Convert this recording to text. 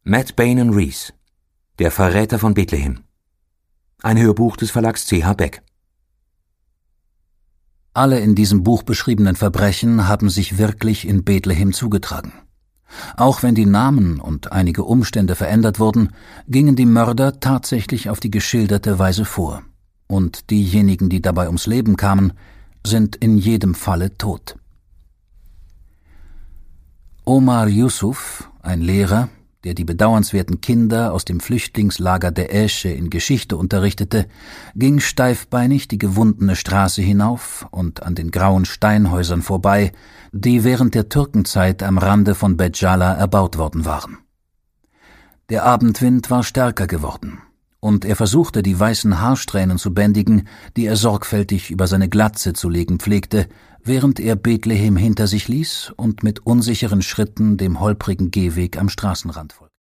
Matt Bain Rees, Der Verräter von Bethlehem. Ein Hörbuch des Verlags C.H. Beck. Alle in diesem Buch beschriebenen Verbrechen haben sich wirklich in Bethlehem zugetragen. Auch wenn die Namen und einige Umstände verändert wurden, gingen die Mörder tatsächlich auf die geschilderte Weise vor. Und diejenigen, die dabei ums Leben kamen, sind in jedem Falle tot. Omar Yusuf, ein Lehrer, der die bedauernswerten Kinder aus dem Flüchtlingslager der Esche in Geschichte unterrichtete, ging steifbeinig die gewundene Straße hinauf und an den grauen Steinhäusern vorbei, die während der Türkenzeit am Rande von Bet Jala erbaut worden waren. Der Abendwind war stärker geworden, und er versuchte, die weißen Haarsträhnen zu bändigen, die er sorgfältig über seine Glatze zu legen pflegte, während er Bethlehem hinter sich ließ und mit unsicheren Schritten dem holprigen Gehweg am Straßenrand folgte.